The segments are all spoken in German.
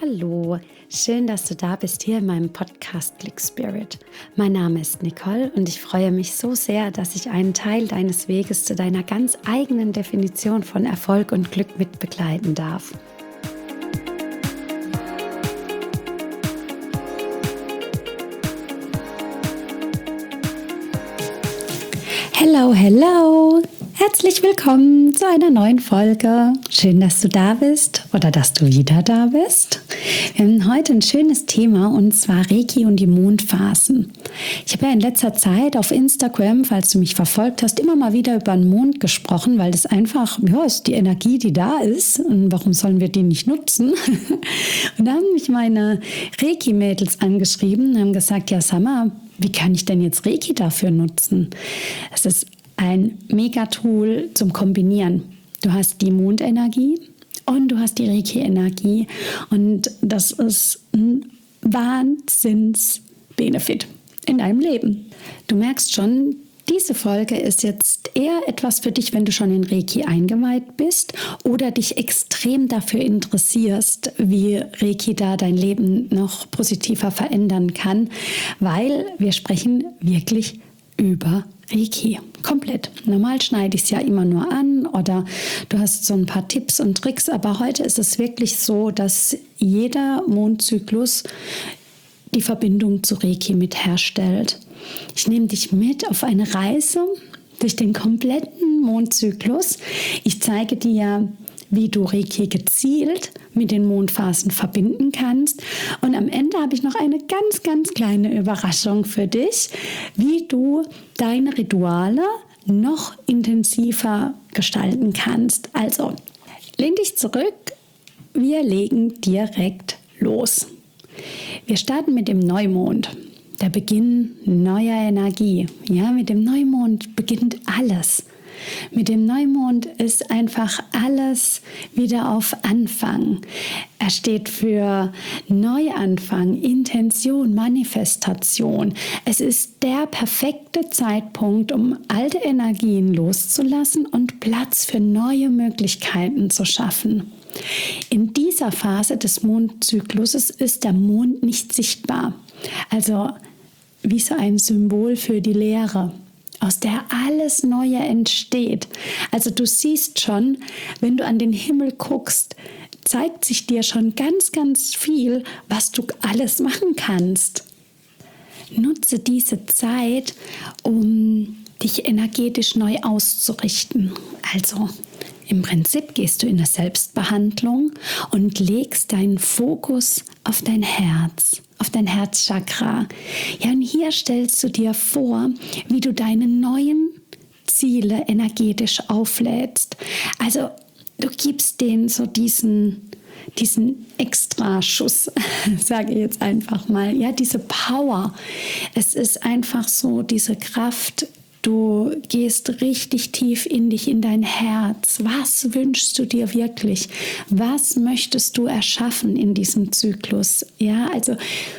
Hallo, schön, dass du da bist hier in meinem Podcast Click Spirit. Mein Name ist Nicole und ich freue mich so sehr, dass ich einen Teil deines Weges zu deiner ganz eigenen Definition von Erfolg und Glück mit begleiten darf. Hello, hello! Herzlich willkommen zu einer neuen Folge. Schön, dass du da bist oder dass du wieder da bist. Wir haben heute ein schönes Thema und zwar Reiki und die Mondphasen. Ich habe ja in letzter Zeit auf Instagram, falls du mich verfolgt hast, immer mal wieder über den Mond gesprochen, weil das einfach, ist die Energie, die da ist und warum sollen wir die nicht nutzen? Und da haben mich meine Reiki-Mädels angeschrieben und haben gesagt, ja Summer, wie kann ich denn jetzt Reiki dafür nutzen? Es ist ein Mega-Tool zum Kombinieren. Du hast die Mondenergie und du hast die Reiki-Energie und das ist ein Wahnsinns-Benefit in deinem Leben. Du merkst schon, diese Folge ist jetzt eher etwas für dich, wenn du schon in Reiki eingeweiht bist oder dich extrem dafür interessierst, wie Reiki da dein Leben noch positiver verändern kann, weil wir sprechen wirklich über Reiki. Komplett. Normal schneide ich es ja immer nur an oder du hast so ein paar Tipps und Tricks, aber heute ist es wirklich so, dass jeder Mondzyklus die Verbindung zu Reiki mit herstellt. Ich nehme dich mit auf eine Reise durch den kompletten Mondzyklus. Ich zeige dir, wie du Reiki gezielt mit den Mondphasen verbinden kannst. Und am Ende habe ich noch eine ganz, ganz kleine Überraschung für dich, wie du deine Rituale noch intensiver gestalten kannst. Also, lehn dich zurück, wir legen direkt los. Wir starten mit dem Neumond, der Beginn neuer Energie. Ja, mit dem Neumond beginnt alles. Mit dem Neumond ist einfach alles wieder auf Anfang. Er steht für Neuanfang, Intention, Manifestation. Es ist der perfekte Zeitpunkt, um alte Energien loszulassen und Platz für neue Möglichkeiten zu schaffen. In dieser Phase des Mondzykluses ist der Mond nicht sichtbar, also wie so ein Symbol für die Leere, aus der alles Neue entsteht. Also du siehst schon, wenn du an den Himmel guckst, zeigt sich dir schon ganz, ganz viel, was du alles machen kannst. Nutze diese Zeit, um dich energetisch neu auszurichten. Also im Prinzip gehst du in eine Selbstbehandlung und legst deinen Fokus auf dein Herz, auf dein Herzchakra. Ja, und hier stellst du dir vor, wie du deine neuen Ziele energetisch auflädst. Also du gibst denen so diesen Extraschuss, sage ich jetzt einfach mal, ja, diese Power. Es ist einfach so diese Kraft. Du gehst richtig tief in dich, in dein Herz. Was wünschst du dir wirklich? Was möchtest du erschaffen in diesem Zyklus? Ja, also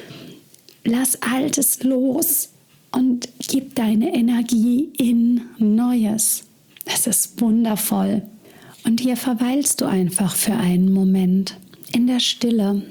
lass Altes los und gib deine Energie in Neues. Das ist wundervoll. Und hier verweilst du einfach für einen Moment in der Stille.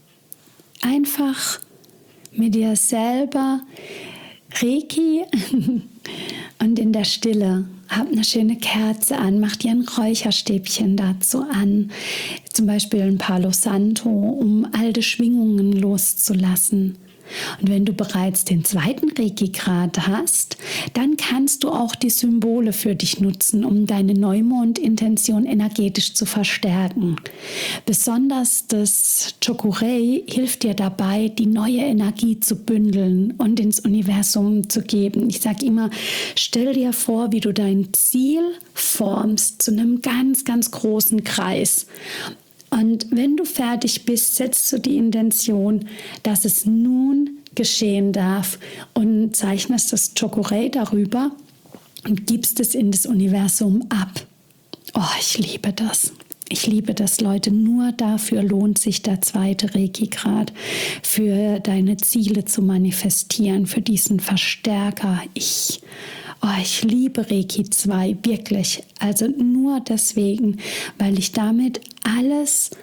Einfach mit dir selber Reiki und in der Stille. Hab eine schöne Kerze an, mach dir ein Räucherstäbchen dazu an, zum Beispiel ein Palo Santo, um alte Schwingungen loszulassen. Und wenn du bereits den zweiten Reiki-Grad hast, dann kannst du auch die Symbole für dich nutzen, um deine Neumond-Intention energetisch zu verstärken. Besonders das Chokurei hilft dir dabei, die neue Energie zu bündeln und ins Universum zu geben. Ich sage immer, stell dir vor, wie du dein Ziel formst zu einem ganz, ganz großen Kreis. Und wenn du fertig bist, setzt du die Intention, dass es nun geschehen darf und zeichnest das Chokurei darüber und gibst es in das Universum ab. Oh, ich liebe das. Ich liebe das, Leute. Nur dafür lohnt sich der zweite Reiki-Grad, für deine Ziele zu manifestieren, für diesen Verstärker. Ich liebe Reiki 2, wirklich. Also nur deswegen, weil ich damit alles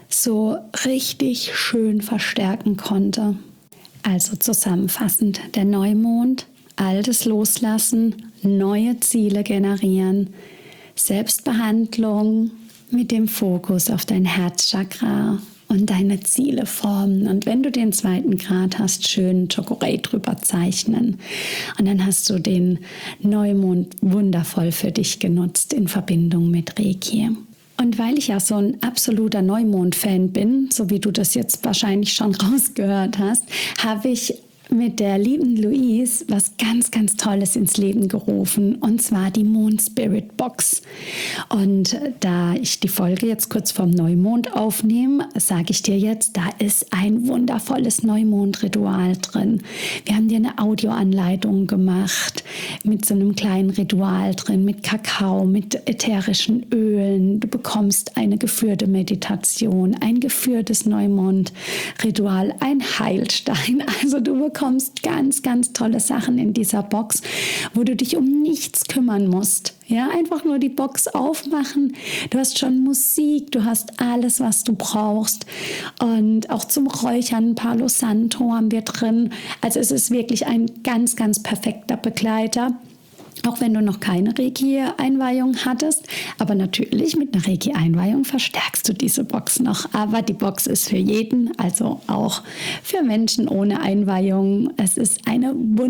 so richtig schön verstärken konnte. Also zusammenfassend, der Neumond, Altes loslassen, neue Ziele generieren, Selbstbehandlung mit dem Fokus auf dein Herzchakra und deine Ziele formen. Und wenn du den 2. Grad hast, schön Chocorate drüber zeichnen. Und dann hast du den Neumond wundervoll für dich genutzt in Verbindung mit Reiki. Und weil ich ja so ein absoluter Neumond-Fan bin, so wie du das jetzt wahrscheinlich schon rausgehört hast, habe ich mit der lieben Louise was ganz, ganz Tolles ins Leben gerufen, und zwar die Moon Spirit Box. Und da ich die Folge jetzt kurz vorm Neumond aufnehme, sage ich dir jetzt, da ist ein wundervolles Neumondritual drin. Wir haben dir eine Audioanleitung gemacht mit so einem kleinen Ritual drin, mit Kakao, mit ätherischen Ölen. Du bekommst eine geführte Meditation, ein geführtes Neumondritual, ein Heilstein. Also du bekommst ganz, ganz tolle Sachen in dieser Box, wo du dich um nichts kümmern musst. Ja, einfach nur die Box aufmachen. Du hast schon Musik, du hast alles, was du brauchst. Und auch zum Räuchern Palo Santo haben wir drin. Also es ist wirklich ein ganz, ganz perfekter Begleiter. Auch wenn du noch keine Reiki-Einweihung hattest. Aber natürlich mit einer Reiki-Einweihung verstärkst du diese Box noch. Aber die Box ist für jeden, also auch für Menschen ohne Einweihung. Es ist eine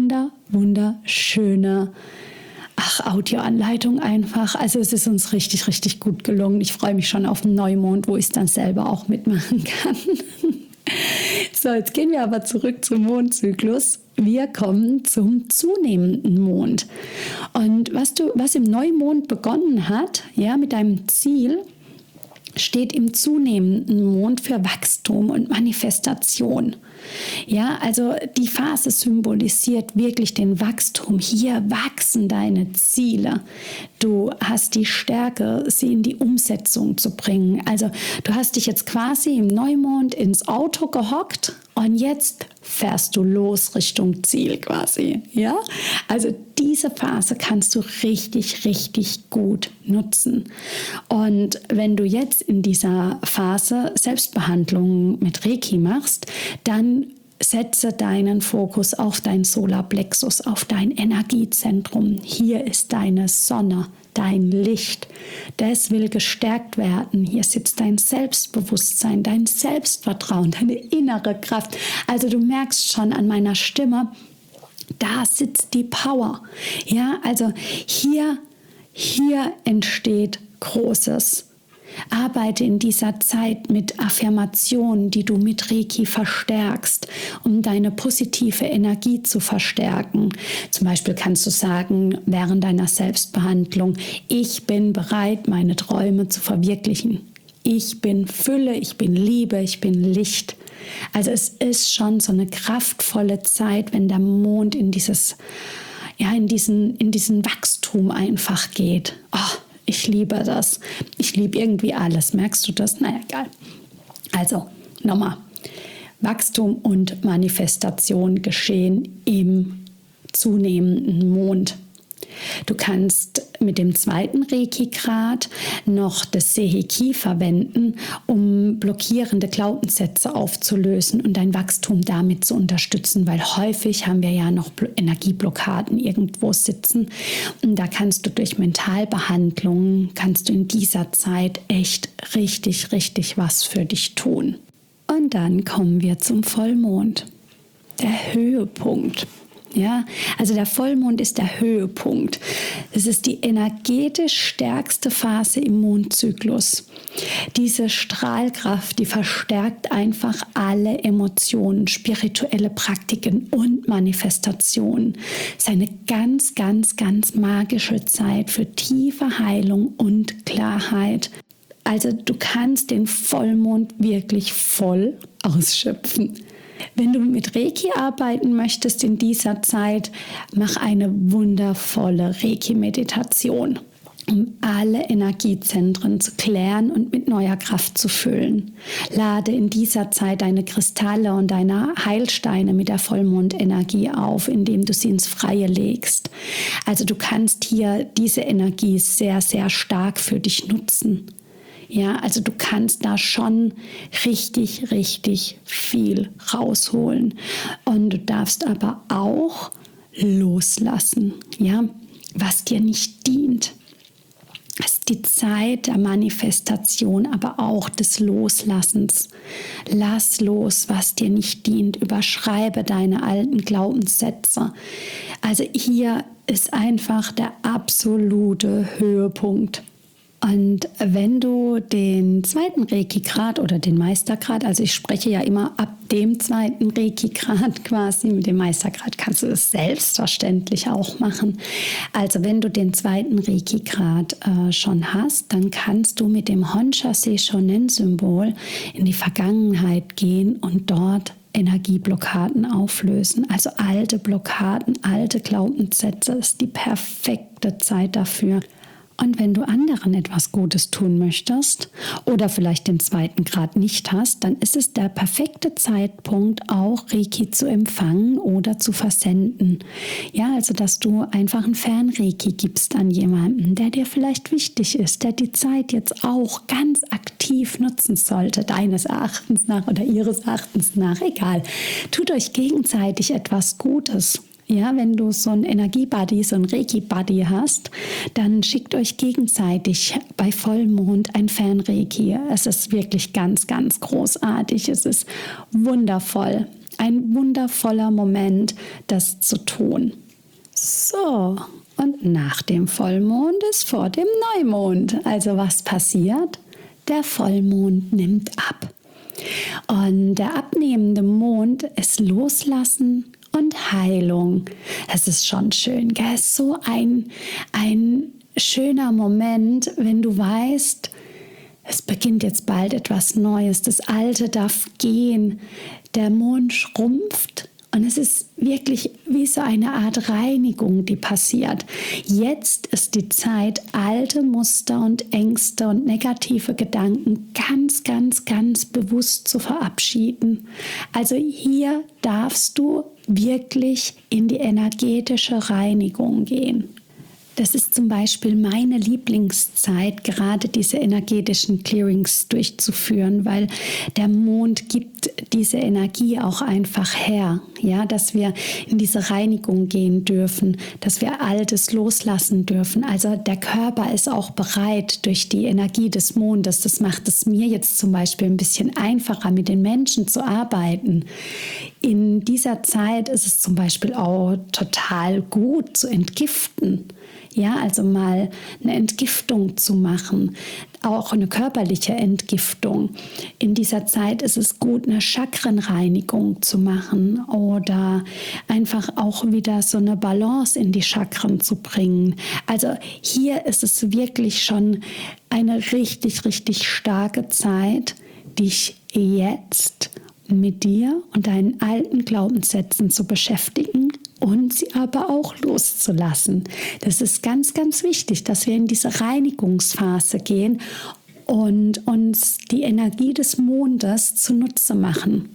wunderschöne Audioanleitung einfach. Also es ist uns richtig, richtig gut gelungen. Ich freue mich schon auf den Neumond, wo ich es dann selber auch mitmachen kann. So, jetzt gehen wir aber zurück zum Mondzyklus. Wir kommen zum zunehmenden Mond. Und was im Neumond begonnen hat, ja, mit deinem Ziel, steht im zunehmenden Mond für Wachstum und Manifestation. Ja, also die Phase symbolisiert wirklich den Wachstum. Hier wachsen deine Ziele. Du hast die Stärke, sie in die Umsetzung zu bringen. Also du hast dich jetzt quasi im Neumond ins Auto gehockt und jetzt fährst du los Richtung Ziel quasi. Ja, also diese Phase kannst du richtig, richtig gut nutzen. Und wenn du jetzt in dieser Phase Selbstbehandlung mit Reiki machst, dann setze deinen Fokus auf dein Solarplexus, auf dein Energiezentrum. Hier ist deine Sonne, dein Licht. Das will gestärkt werden. Hier sitzt dein Selbstbewusstsein, dein Selbstvertrauen, deine innere Kraft. Also du merkst schon an meiner Stimme, da sitzt die Power. Ja, also hier entsteht Großes. Arbeite in dieser Zeit mit Affirmationen, die du mit Reiki verstärkst, um deine positive Energie zu verstärken. Zum Beispiel kannst du sagen, während deiner Selbstbehandlung: Ich bin bereit, meine Träume zu verwirklichen. Ich bin Fülle, ich bin Liebe, ich bin Licht. Also es ist schon so eine kraftvolle Zeit, wenn der Mond in diesen Wachstum einfach geht. Oh, ich liebe das. Ich liebe irgendwie alles. Merkst du das? Naja, egal. Also, nochmal. Wachstum und Manifestation geschehen im zunehmenden Mond. Du kannst mit dem 2. Reiki-Grad noch das Seiheki verwenden, um blockierende Glaubenssätze aufzulösen und dein Wachstum damit zu unterstützen, weil häufig haben wir ja noch Energieblockaden irgendwo sitzen. Und da kannst du durch Mentalbehandlungen, kannst du in dieser Zeit echt richtig, richtig was für dich tun. Und dann kommen wir zum Vollmond, der Höhepunkt. Ja, also der Vollmond ist der Höhepunkt. Es ist die energetisch stärkste Phase im Mondzyklus. Diese Strahlkraft, die verstärkt einfach alle Emotionen, spirituelle Praktiken und Manifestationen. Es ist eine ganz, ganz, ganz magische Zeit für tiefe Heilung und Klarheit. Also du kannst den Vollmond wirklich voll ausschöpfen. Wenn du mit Reiki arbeiten möchtest in dieser Zeit, mach eine wundervolle Reiki-Meditation, um alle Energiezentren zu klären und mit neuer Kraft zu füllen. Lade in dieser Zeit deine Kristalle und deine Heilsteine mit der Vollmondenergie auf, indem du sie ins Freie legst. Also du kannst hier diese Energie sehr, sehr stark für dich nutzen. Ja, also du kannst da schon richtig, richtig viel rausholen. Und du darfst aber auch loslassen, ja, was dir nicht dient. Es ist die Zeit der Manifestation, aber auch des Loslassens. Lass los, was dir nicht dient. Überschreibe deine alten Glaubenssätze. Also hier ist einfach der absolute Höhepunkt. Und wenn du den zweiten Reiki-Grad oder den Meistergrad, also ich spreche ja immer ab dem zweiten Reiki-Grad quasi, mit dem Meistergrad kannst du es selbstverständlich auch machen. Also wenn du den zweiten Reiki-Grad schon hast, dann kannst du mit dem Honsha Seishonen-Symbol in die Vergangenheit gehen und dort Energieblockaden auflösen. Also alte Blockaden, alte Glaubenssätze ist die perfekte Zeit dafür. Und wenn du anderen etwas Gutes tun möchtest oder vielleicht den zweiten Grad nicht hast, dann ist es der perfekte Zeitpunkt, auch Reiki zu empfangen oder zu versenden. Ja, also dass du einfach ein Fernreiki gibst an jemanden, der dir vielleicht wichtig ist, der die Zeit jetzt auch ganz aktiv nutzen sollte, deines Erachtens nach oder ihres Erachtens nach, egal. Tut euch gegenseitig etwas Gutes. Ja, wenn du so einen Energie-Buddy, so einen Reiki-Buddy hast, dann schickt euch gegenseitig bei Vollmond ein Fernreiki. Es ist wirklich ganz, ganz großartig. Es ist wundervoll. Ein wundervoller Moment, das zu tun. So, und nach dem Vollmond ist vor dem Neumond. Also was passiert? Der Vollmond nimmt ab. Und der abnehmende Mond ist Loslassen und Heilung. Es ist schon schön, gell? Es ist so ein schöner Moment, wenn du weißt, es beginnt jetzt bald etwas Neues. Das Alte darf gehen. Der Mond schrumpft. Und es ist wirklich wie so eine Art Reinigung, die passiert. Jetzt ist die Zeit, alte Muster und Ängste und negative Gedanken ganz, ganz, ganz bewusst zu verabschieden. Also hier darfst du wirklich in die energetische Reinigung gehen. Das ist zum Beispiel meine Lieblingszeit, gerade diese energetischen Clearings durchzuführen, weil der Mond gibt diese Energie auch einfach her, ja, dass wir in diese Reinigung gehen dürfen, dass wir Altes loslassen dürfen. Also der Körper ist auch bereit durch die Energie des Mondes. Das macht es mir jetzt zum Beispiel ein bisschen einfacher, mit den Menschen zu arbeiten. In dieser Zeit ist es zum Beispiel auch total gut zu entgiften. Ja, also mal eine Entgiftung zu machen, auch eine körperliche Entgiftung. In dieser Zeit ist es gut, eine Chakrenreinigung zu machen oder einfach auch wieder so eine Balance in die Chakren zu bringen. Also hier ist es wirklich schon eine richtig, richtig starke Zeit, dich jetzt mit dir und deinen alten Glaubenssätzen zu beschäftigen und sie aber auch loszulassen. Das ist ganz, ganz wichtig, dass wir in diese Reinigungsphase gehen und uns die Energie des Mondes zunutze machen.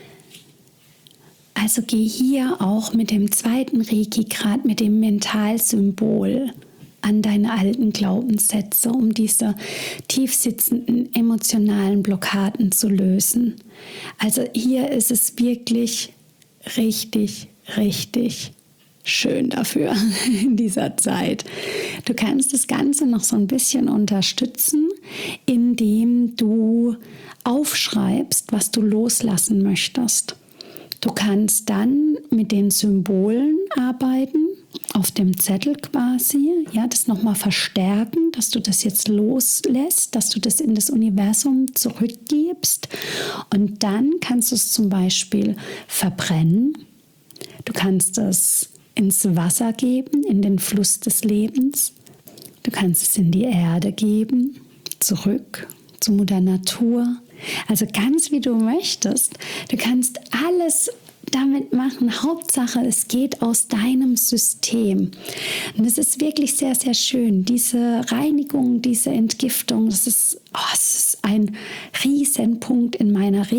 Also geh hier auch mit dem zweiten Reiki-Grad, mit dem Mentalsymbol an deine alten Glaubenssätze, um diese tiefsitzenden emotionalen Blockaden zu lösen. Also hier ist es wirklich richtig, richtig schön dafür in dieser Zeit. Du kannst das Ganze noch so ein bisschen unterstützen, indem du aufschreibst, was du loslassen möchtest. Du kannst dann mit den Symbolen arbeiten, auf dem Zettel quasi, ja, das nochmal verstärken, dass du das jetzt loslässt, dass du das in das Universum zurückgibst und dann kannst du es zum Beispiel verbrennen. Du kannst es ins Wasser geben, in den Fluss des Lebens. Du kannst es in die Erde geben, zurück zu Mutter Natur. Also ganz wie du möchtest. Du kannst alles damit machen. Hauptsache, es geht aus deinem System. Und es ist wirklich sehr, sehr schön. Diese Reinigung, diese Entgiftung, es ist ein Riesenpunkt in meiner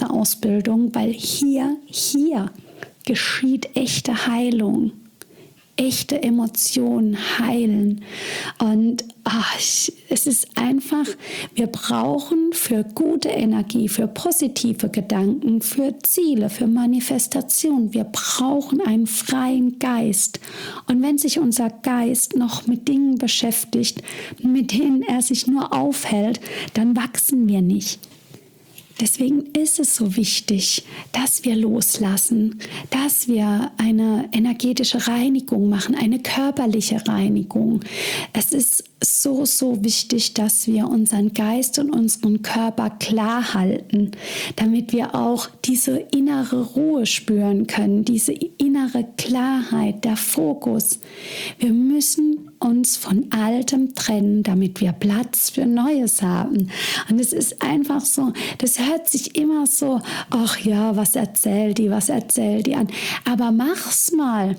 Reiki-Meisterausbildung, weil hier geschieht echte Heilung. echte Emotionen heilen. Und es ist einfach, wir brauchen für gute Energie, für positive Gedanken, für Ziele, für Manifestation, wir brauchen einen freien Geist. Und wenn sich unser Geist noch mit Dingen beschäftigt, mit denen er sich nur aufhält, dann wachsen wir nicht. Deswegen ist es so wichtig, dass wir loslassen, dass wir eine energetische Reinigung machen, eine körperliche Reinigung. Es ist so, so wichtig, dass wir unseren Geist und unseren Körper klar halten, damit wir auch diese innere Ruhe spüren können, diese innere Klarheit, der Fokus. Wir müssen uns von Altem trennen, damit wir Platz für Neues haben. Und es ist einfach so, das hört sich immer so, ach ja, was erzählt die an. Aber mach's mal.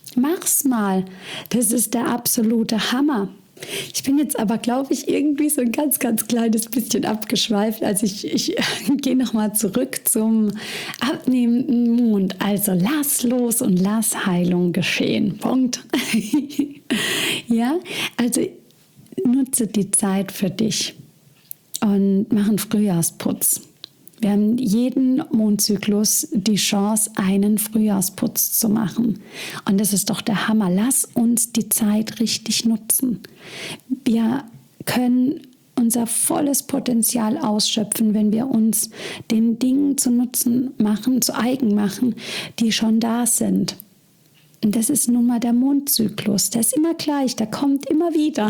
Das ist der absolute Hammer. Ich bin jetzt aber, glaube ich, irgendwie so ein ganz, ganz kleines bisschen abgeschweift. Also ich gehe nochmal zurück zum abnehmenden Mond. Also lass los und lass Heilung geschehen. Punkt. Ja, also nutze die Zeit für dich und mach einen Frühjahrsputz. Wir haben jeden Mondzyklus die Chance, einen Frühjahrsputz zu machen. Und das ist doch der Hammer. Lass uns die Zeit richtig nutzen. Wir können unser volles Potenzial ausschöpfen, wenn wir uns den Dingen zu Nutzen machen, zu eigen machen, die schon da sind. Und das ist nun mal der Mondzyklus. Der ist immer gleich, der kommt immer wieder.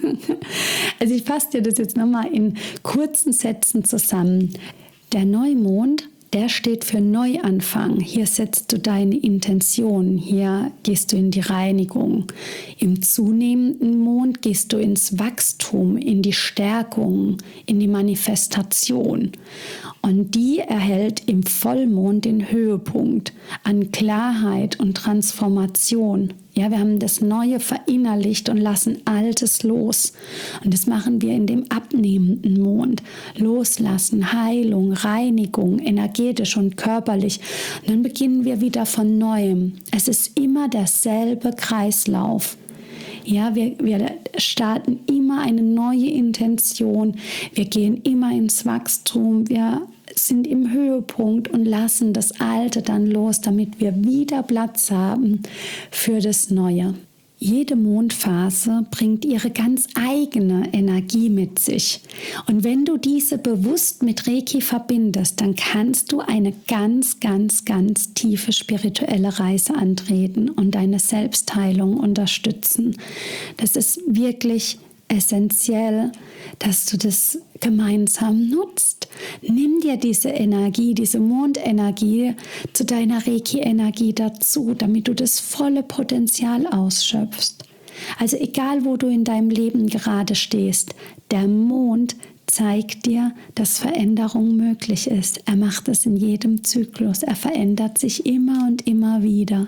Also ich fasse dir das jetzt nochmal in kurzen Sätzen zusammen. Der Neumond, der steht für Neuanfang. Hier setzt du deine Intention, hier gehst du in die Reinigung. Im zunehmenden Mond gehst du ins Wachstum, in die Stärkung, in die Manifestation. Und die erhält im Vollmond den Höhepunkt an Klarheit und Transformation. Ja, wir haben das Neue verinnerlicht und lassen Altes los. Und das machen wir in dem abnehmenden Mond. Loslassen, Heilung, Reinigung, energetisch und körperlich. Und dann beginnen wir wieder von Neuem. Es ist immer derselbe Kreislauf. Ja, wir starten immer eine neue Intention. Wir gehen immer ins Wachstum. Wir sind im Höhepunkt und lassen das Alte dann los, damit wir wieder Platz haben für das Neue. Jede Mondphase bringt ihre ganz eigene Energie mit sich. Und wenn du diese bewusst mit Reiki verbindest, dann kannst du eine ganz, ganz, ganz tiefe spirituelle Reise antreten und deine Selbstheilung unterstützen. Das ist wirklich essentiell, dass du das gemeinsam nutzt. Nimm dir diese Energie, diese Mondenergie zu deiner Reiki-Energie dazu, damit du das volle Potenzial ausschöpfst. Also egal, wo du in deinem Leben gerade stehst, der Mond zeigt dir, dass Veränderung möglich ist. Er macht es in jedem Zyklus. Er verändert sich immer und immer wieder.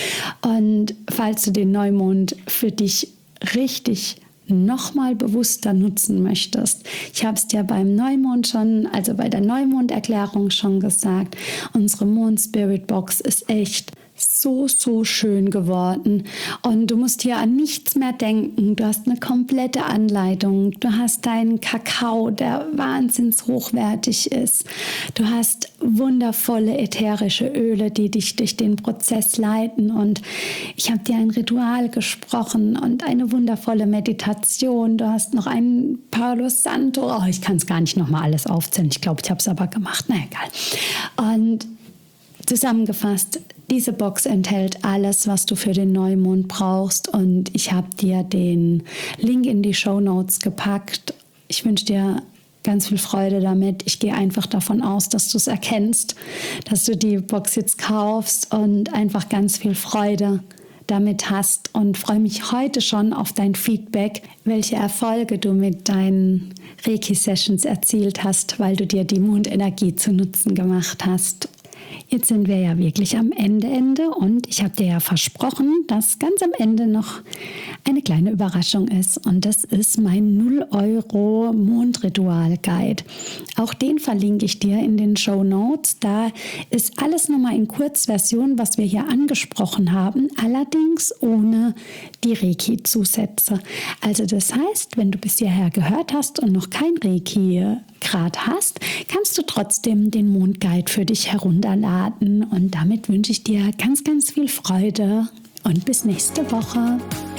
Und falls du den Neumond für dich richtig nochmal bewusster nutzen möchtest. Ich habe es dir beim Neumond schon, also bei der Neumonderklärung schon gesagt, unsere Mond-Spirit-Box ist echt so, so schön geworden und du musst hier an nichts mehr denken. Du hast eine komplette Anleitung. Du hast deinen Kakao, der wahnsinns hochwertig ist. Du hast wundervolle ätherische Öle, die dich durch den Prozess leiten und ich habe dir ein Ritual gesprochen und eine wundervolle Meditation. Du hast noch einen Palo Santo. Oh, ich kann es gar nicht nochmal alles aufzählen. Ich glaube, ich habe es aber gemacht. Na egal. Und zusammengefasst, diese Box enthält alles, was du für den Neumond brauchst und ich habe dir den Link in die Shownotes gepackt. Ich wünsche dir ganz viel Freude damit. Ich gehe einfach davon aus, dass du es erkennst, dass du die Box jetzt kaufst und einfach ganz viel Freude damit hast und freue mich heute schon auf dein Feedback, welche Erfolge du mit deinen Reiki-Sessions erzielt hast, weil du dir die Mondenergie zu Nutzen gemacht hast. Jetzt sind wir ja wirklich am Ende und ich habe dir ja versprochen, dass ganz am Ende noch eine kleine Überraschung ist. Und das ist mein 0 € Mondritual-Guide. Auch den verlinke ich dir in den Shownotes. Da ist alles nochmal in Kurzversion, was wir hier angesprochen haben, allerdings ohne die Reiki-Zusätze. Also das heißt, wenn du bis hierher gehört hast und noch kein Reiki-Grad hast, kannst du trotzdem den Mondguide für dich herunterladen. Und damit wünsche ich dir ganz, ganz viel Freude und bis nächste Woche.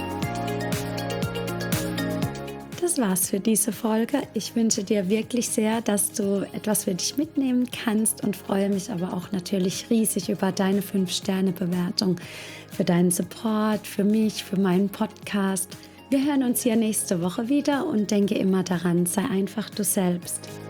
Das war's für diese Folge. Ich wünsche dir wirklich sehr, dass du etwas für dich mitnehmen kannst und freue mich aber auch natürlich riesig über deine 5-Sterne-Bewertung, für deinen Support, für mich, für meinen Podcast. Wir hören uns hier nächste Woche wieder und denke immer daran, sei einfach du selbst.